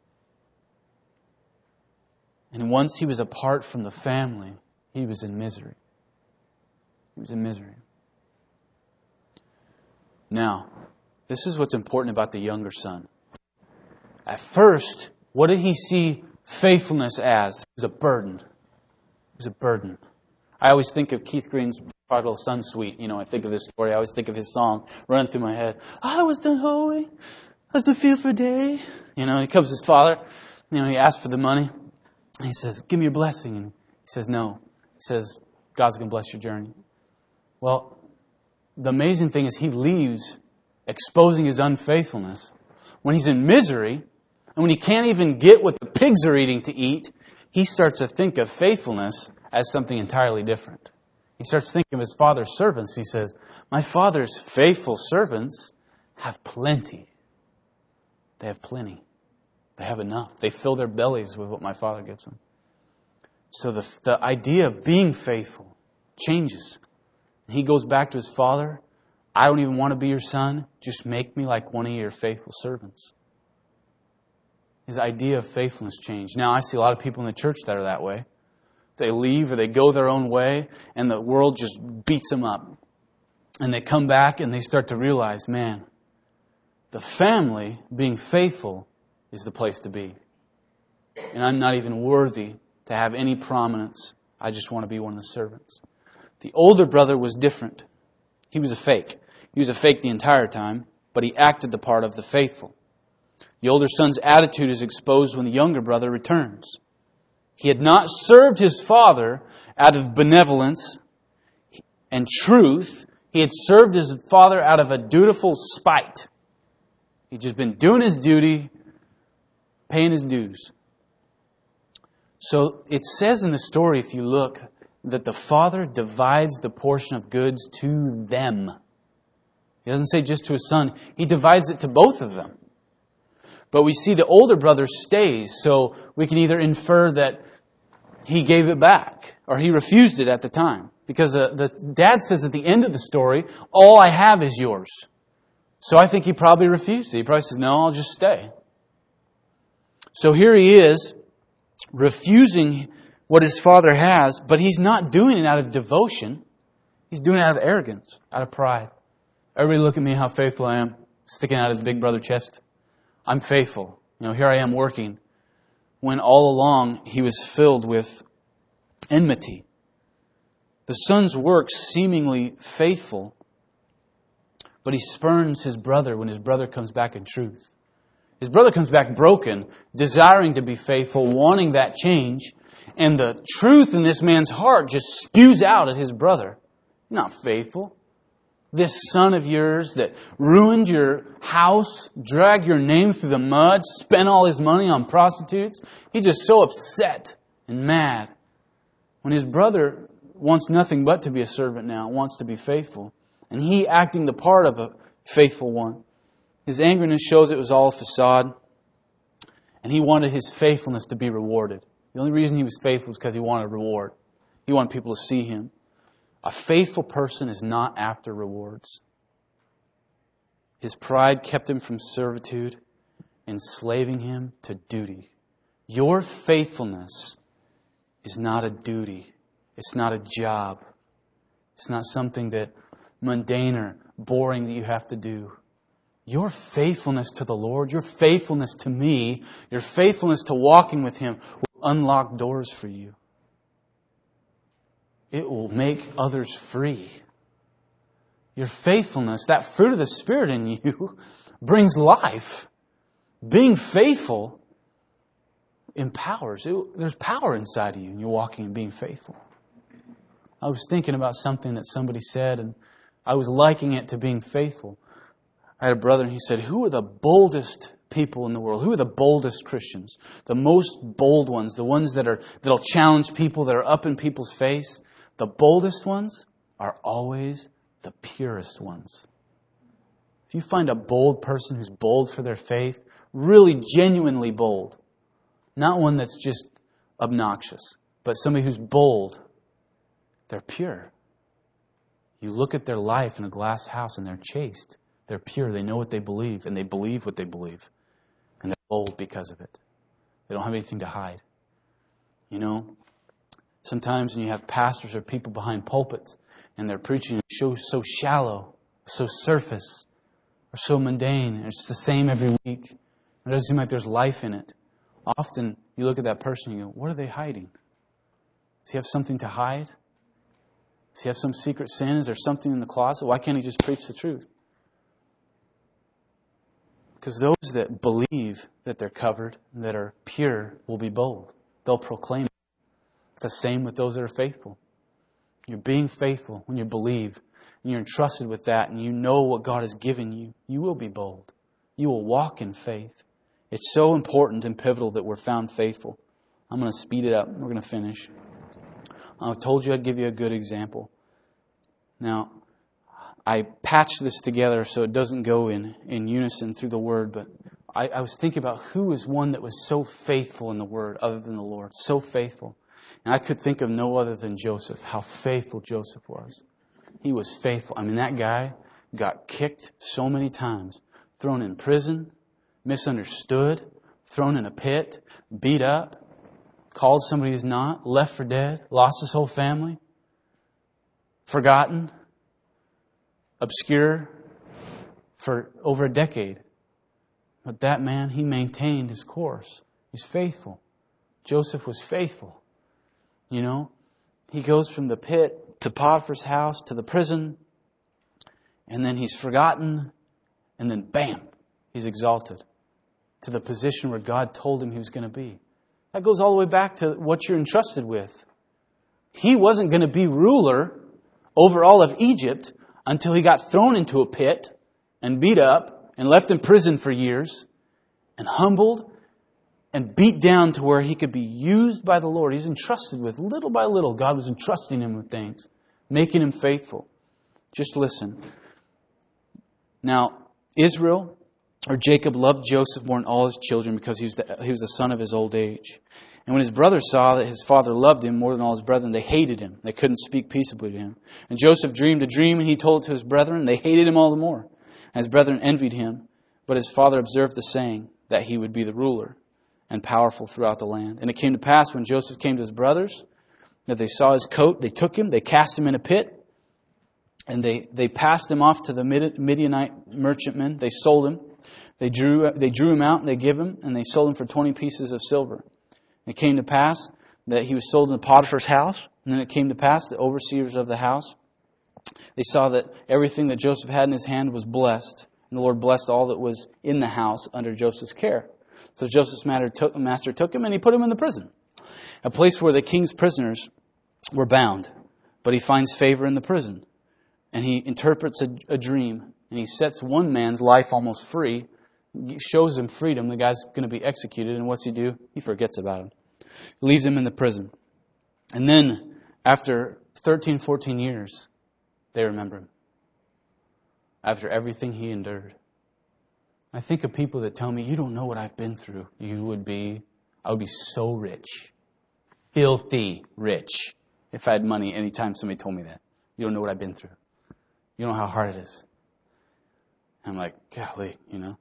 and once he was apart from the family, he was in misery. He was in misery. Now, this is what's important about the younger son. At first, what did he see faithfulness as? It was a burden. It was a burden. I always think of Keith Green's Prodigal Son Suite. I think of this story. I always think of his song running through my head. I was done holy as the field for day. He comes to his father. He asks for the money. And he says, give me your blessing. And he says, no. He says, God's going to bless your journey. Well, the amazing thing is he leaves exposing his unfaithfulness when he's in misery and when he can't even get what the pigs are eating to eat. He starts to think of faithfulness as something entirely different. He starts thinking of his father's servants. He says, my father's faithful servants have plenty. They have plenty. They have enough. They fill their bellies with what my father gives them. So the idea of being faithful changes. He goes back to his father. I don't even want to be your son. Just make me like one of your faithful servants. His idea of faithfulness changed. Now I see a lot of people in the church that are that way. They leave or they go their own way and the world just beats them up. And they come back and they start to realize, man, the family, being faithful, is the place to be. And I'm not even worthy to have any prominence. I just want to be one of the servants. The older brother was different. He was a fake. He was a fake the entire time, but he acted the part of the faithful. The older son's attitude is exposed when the younger brother returns. He had not served his father out of benevolence and truth. He had served his father out of a dutiful spite. He'd just been doing his duty, paying his dues. So it says in the story, if you look, that the father divides the portion of goods to them. He doesn't say just to his son. He divides it to both of them. But we see the older brother stays, so we can either infer that he gave it back or he refused it at the time. Because the dad says at the end of the story, all I have is yours. So I think he probably refused it. He probably says, no, I'll just stay. So here he is, refusing what his father has, but he's not doing it out of devotion. He's doing it out of arrogance, out of pride. Everybody look at me, how faithful I am, sticking out his big brother chest. I'm faithful. Here I am working. When all along he was filled with enmity. The son's work seemingly faithful, but he spurns his brother when his brother comes back in truth. His brother comes back broken, desiring to be faithful, wanting that change, and the truth in this man's heart just spews out at his brother. Not faithful. This son of yours that ruined your house, dragged your name through the mud, spent all his money on prostitutes. He's just so upset and mad. When his brother wants nothing but to be a servant now, wants to be faithful, and he acting the part of a faithful one, his angriness shows it was all a facade, and he wanted his faithfulness to be rewarded. The only reason he was faithful was because he wanted a reward. He wanted people to see him. A faithful person is not after rewards. His pride kept him from servitude, enslaving him to duty. Your faithfulness is not a duty. It's not a job. It's not something that mundane or boring that you have to do. Your faithfulness to the Lord, your faithfulness to me, your faithfulness to walking with Him will unlock doors for you. It will make others free. Your faithfulness, that fruit of the Spirit in you, brings life. Being faithful empowers. There's power inside of you, and you're walking and being faithful. I was thinking about something that somebody said, and I was likening it to being faithful. I had a brother, and he said, who are the boldest people in the world? Who are the boldest Christians? The most bold ones, the ones that'll challenge people, that are up in people's face. The boldest ones are always the purest ones. If you find a bold person who's bold for their faith, really genuinely bold, not one that's just obnoxious, but somebody who's bold, they're pure. You look at their life in a glass house and they're chaste. They're pure. They know what they believe, and they believe what they believe. And they're bold because of it. They don't have anything to hide. Sometimes when you have pastors or people behind pulpits and they're preaching so shallow, so surface, or so mundane, and it's the same every week. It doesn't seem like there's life in it. Often you look at that person and you go, what are they hiding? Does he have something to hide? Does he have some secret sin? Is there something in the closet? Why can't he just preach the truth? Because those that believe that they're covered, that are pure, will be bold. They'll proclaim it. It's the same with those that are faithful. You're being faithful when you believe, and you're entrusted with that, and you know what God has given you. You will be bold. You will walk in faith. It's so important and pivotal that we're found faithful. I'm going to speed it up. We're going to finish. I told you I'd give you a good example. Now, I patched this together so it doesn't go in unison through the Word, but I was thinking about who is one that was so faithful in the Word other than the Lord. So faithful. And I could think of no other than Joseph, how faithful Joseph was. He was faithful. That guy got kicked so many times. Thrown in prison, misunderstood, thrown in a pit, beat up, called somebody who's not, left for dead, lost his whole family, forgotten, obscure for over a decade. But that man, he maintained his course. He's faithful. Joseph was faithful. You know, he goes from the pit to Potiphar's house to the prison, and then he's forgotten, and then bam, he's exalted to the position where God told him he was going to be. That goes all the way back to what you're entrusted with. He wasn't going to be ruler over all of Egypt until he got thrown into a pit and beat up and left in prison for years and humbled and beat down to where he could be used by the Lord. He's entrusted with, little by little, God was entrusting him with things, making him faithful. Just listen. Now, Israel, or Jacob, loved Joseph more than all his children because he was the son of his old age. And when his brothers saw that his father loved him more than all his brethren, they hated him. They couldn't speak peaceably to him. And Joseph dreamed a dream, and he told it to his brethren. They hated him all the more. And his brethren envied him. But his father observed the saying, that he would be the ruler and powerful throughout the land. And it came to pass when Joseph came to his brothers, that they saw his coat, they took him, they cast him in a pit, and they passed him off to the Midianite merchantmen. They sold him. They drew him out, and they gave him, and they sold him for 20 pieces of silver. And it came to pass that he was sold in Potiphar's house. And then it came to pass the overseers of the house, they saw that everything that Joseph had in his hand was blessed. And the Lord blessed all that was in the house under Joseph's care. So Joseph's master took him and he put him in the prison, a place where the king's prisoners were bound. But he finds favor in the prison. And he interprets a dream. And he sets one man's life almost free. He shows him freedom. The guy's going to be executed. And what's he do? He forgets about him. He leaves him in the prison. And then, after 13, 14 years, they remember him. After everything he endured. I think of people that tell me, you don't know what I've been through. I would be so rich. Filthy rich. If I had money anytime somebody told me that. You don't know what I've been through. You don't know how hard it is. I'm like, golly,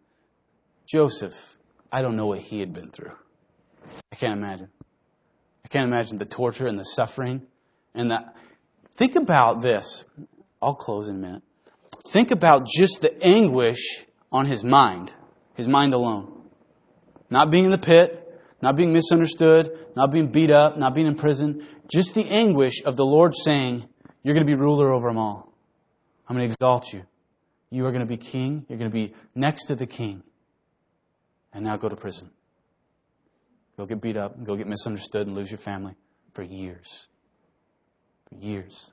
Joseph, I don't know what he had been through. I can't imagine. I can't imagine the torture and the suffering. And that. Think about this. I'll close in a minute. Think about just the anguish on his mind alone. Not being in the pit, not being misunderstood, not being beat up, not being in prison. Just the anguish of the Lord saying, you're going to be ruler over them all. I'm going to exalt you. You are going to be king. You're going to be next to the king. And now go to prison. Go get beat up, and go get misunderstood and lose your family for years. For years.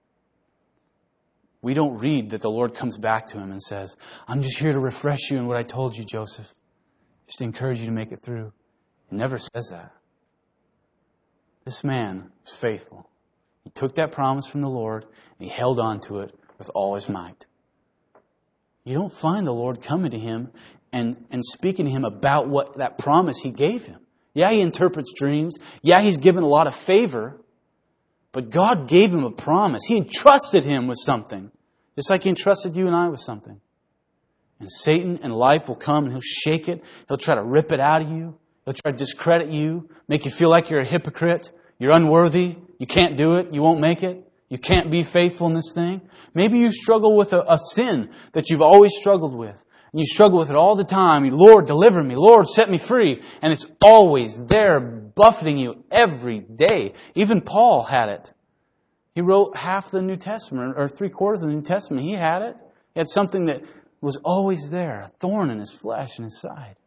We don't read that the Lord comes back to him and says, I'm just here to refresh you in what I told you, Joseph. Just to encourage you to make it through. He never says that. This man was faithful. He took that promise from the Lord and he held on to it with all his might. You don't find the Lord coming to him and speaking to him about what that promise he gave him. Yeah, he interprets dreams. Yeah, he's given a lot of favor. But God gave him a promise. He entrusted him with something. Just like he entrusted you and I with something. And Satan and life will come and he'll shake it. He'll try to rip it out of you. He'll try to discredit you. Make you feel like you're a hypocrite. You're unworthy. You can't do it. You won't make it. You can't be faithful in this thing. Maybe you struggle with a sin that you've always struggled with. And you struggle with it all the time. Lord, deliver me. Lord, set me free. And it's always there buffeting you every day. Even Paul had it. He wrote half the New Testament, or 3/4 of the New Testament. He had it. He had something that was always there, a thorn in his flesh and his side.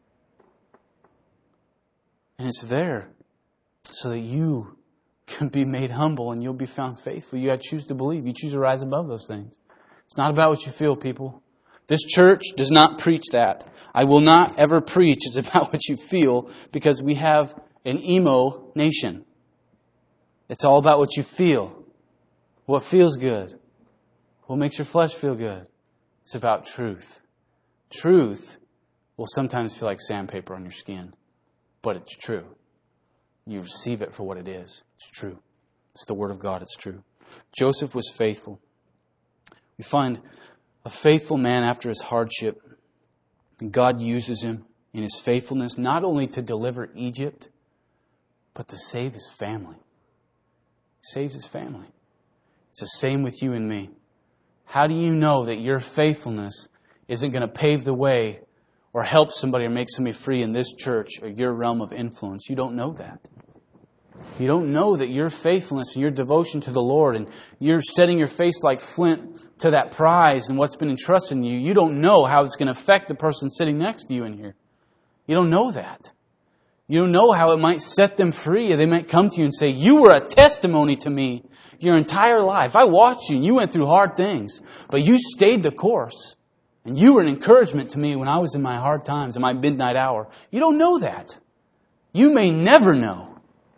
And it's there so that you can be made humble and you'll be found faithful. You got to choose to believe. You choose to rise above those things. It's not about what you feel, people. This church does not preach that. I will not ever preach it's about what you feel, because we have an emo nation. It's all about what you feel. What feels good. What makes your flesh feel good. It's about truth. Truth will sometimes feel like sandpaper on your skin. But it's true. You receive it for what it is. It's true. It's the Word of God. It's true. Joseph was faithful. We find a faithful man after his hardship. And God uses him in his faithfulness not only to deliver Egypt, but to save his family. He saves his family. It's the same with you and me. How do you know that your faithfulness isn't going to pave the way or help somebody or make somebody free in this church or your realm of influence. You don't know that. You don't know that your faithfulness and your devotion to the Lord and you're setting your face like flint to that prize and what's been entrusted in you. You don't know how it's going to affect the person sitting next to you in here. You don't know that. You don't know how it might set them free. They might come to you and say, you were a testimony to me your entire life. I watched you and you went through hard things, but you stayed the course. And you were an encouragement to me when I was in my hard times, in my midnight hour. You don't know that. You may never know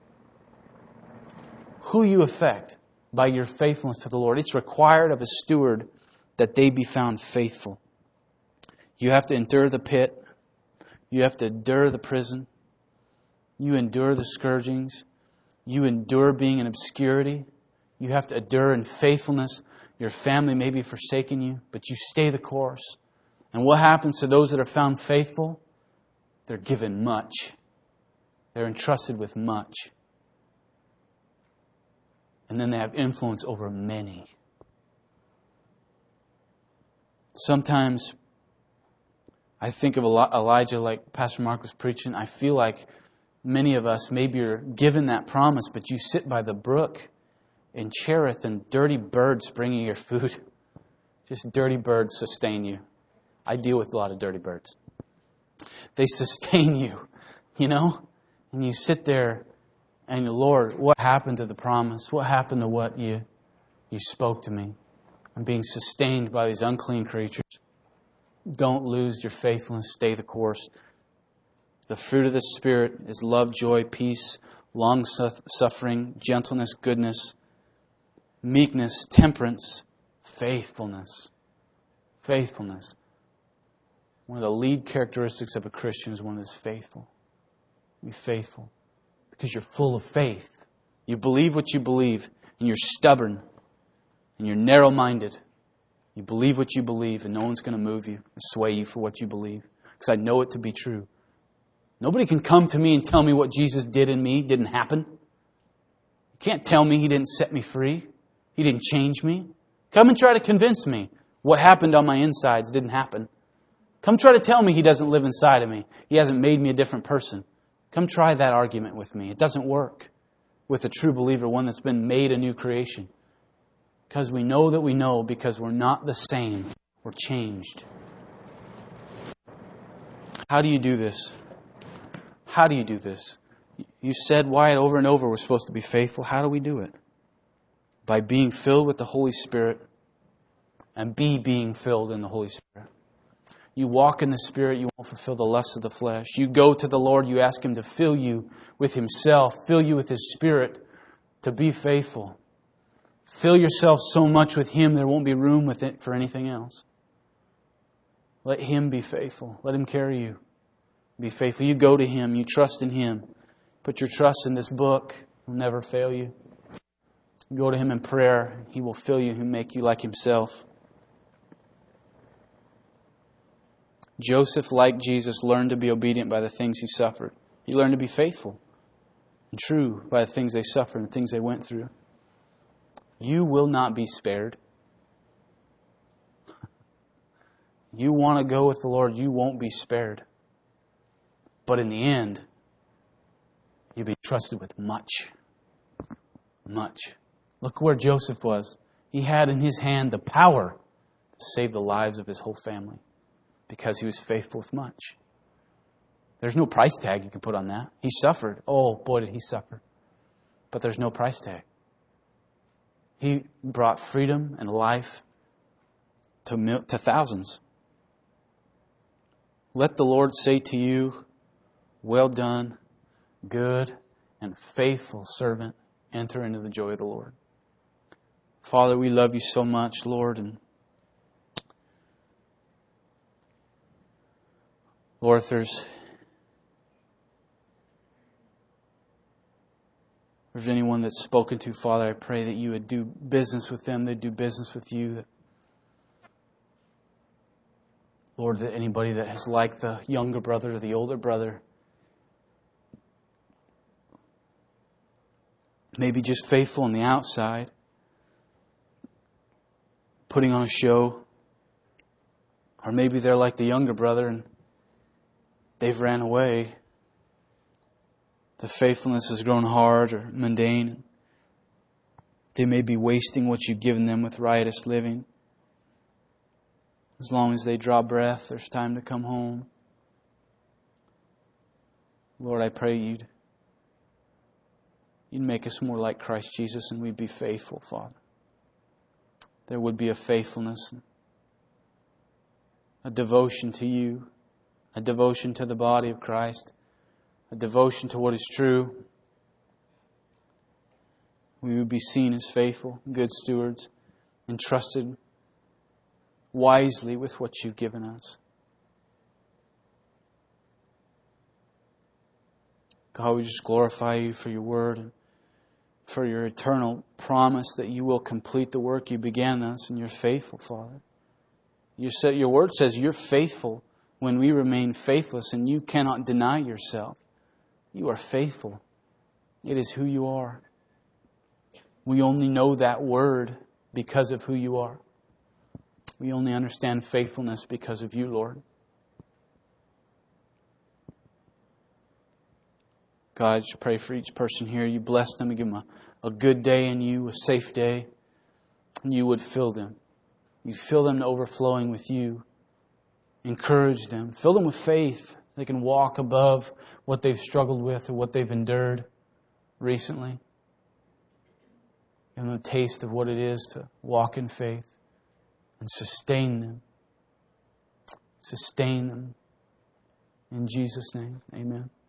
who you affect by your faithfulness to the Lord. It's required of a steward that they be found faithful. You have to endure the pit. You have to endure the prison. You endure the scourgings. You endure being in obscurity. You have to endure in faithfulness. Your family may be forsaking you, but you stay the course. And what happens to those that are found faithful? They're given much. They're entrusted with much. And then they have influence over many. Sometimes I think of Elijah like Pastor Mark was preaching. I feel like many of us maybe are given that promise, but you sit by the brook in Cherith and dirty birds bringing your food. Just dirty birds sustain you. I deal with a lot of dirty birds. They sustain you, you know? And you sit there and Lord, what happened to the promise? What happened to what you spoke to me? I'm being sustained by these unclean creatures. Don't lose your faithfulness. Stay the course. The fruit of the Spirit is love, joy, peace, long-suffering, gentleness, goodness, meekness, temperance, faithfulness. Faithfulness. One of the lead characteristics of a Christian is one that is faithful. Be faithful. Because you're full of faith. You believe what you believe. And you're stubborn. And you're narrow-minded. You believe what you believe. And no one's going to move you and sway you for what you believe. Because I know it to be true. Nobody can come to me and tell me what Jesus did in me didn't happen. You can't tell me He didn't set me free. He didn't change me. Come and try to convince me what happened on my insides didn't happen. Come try to tell me He doesn't live inside of me. He hasn't made me a different person. Come try that argument with me. It doesn't work with a true believer, one that's been made a new creation. Because we know that we know because we're not the same. We're changed. How do you do this? How do you do this? You said, Wyatt, over and over, we're supposed to be faithful. How do we do it? By being filled with the Holy Spirit and being filled in the Holy Spirit. You walk in the Spirit, you won't fulfill the lusts of the flesh. You go to the Lord, you ask Him to fill you with Himself, fill you with His Spirit to be faithful. Fill yourself so much with Him there won't be room with it for anything else. Let Him be faithful. Let Him carry you. Be faithful. You go to Him. You trust in Him. Put your trust in this book. He'll never fail you. Go to Him in prayer. He will fill you and make you like Himself. Joseph, like Jesus, learned to be obedient by the things he suffered. He learned to be faithful and true by the things they suffered and the things they went through. You will not be spared. You want to go with the Lord, you won't be spared. But in the end, you'll be trusted with much. Much. Look where Joseph was. He had in his hand the power to save the lives of his whole family because he was faithful with much. There's no price tag you can put on that. He suffered. Oh, boy, did he suffer. But there's no price tag. He brought freedom and life to thousands. Let the Lord say to you, well done, good and faithful servant. Enter into the joy of the Lord. Father, we love you so much, Lord. And Lord, if there's anyone that's spoken to, Father, I pray that you would do business with them. They'd do business with you. That, Lord, that anybody that has liked the younger brother or the older brother, maybe just faithful on the outside, putting on a show, or maybe they're like the younger brother and they've ran away. The faithfulness has grown hard or mundane. They may be wasting what you've given them with riotous living. As long as they draw breath, there's time to come home. Lord, I pray You'd make us more like Christ Jesus and we'd be faithful, Father. There would be a faithfulness, a devotion to You, a devotion to the body of Christ, a devotion to what is true. We would be seen as faithful, good stewards, entrusted wisely with what You've given us. God, we just glorify You for Your Word and for Your eternal promise that You will complete the work You began in us, and You're faithful, Father. Your Word says You're faithful when we remain faithless, and You cannot deny Yourself. You are faithful. It is who You are. We only know that word because of who You are. We only understand faithfulness because of You, Lord. God, I just pray for each person here. You bless them and give them a good day in You, a safe day. And You would fill them. You fill them to overflowing with You. Encourage them. Fill them with faith. They can walk above what they've struggled with or what they've endured recently. Give them a taste of what it is to walk in faith. And sustain them. Sustain them. In Jesus' name, amen.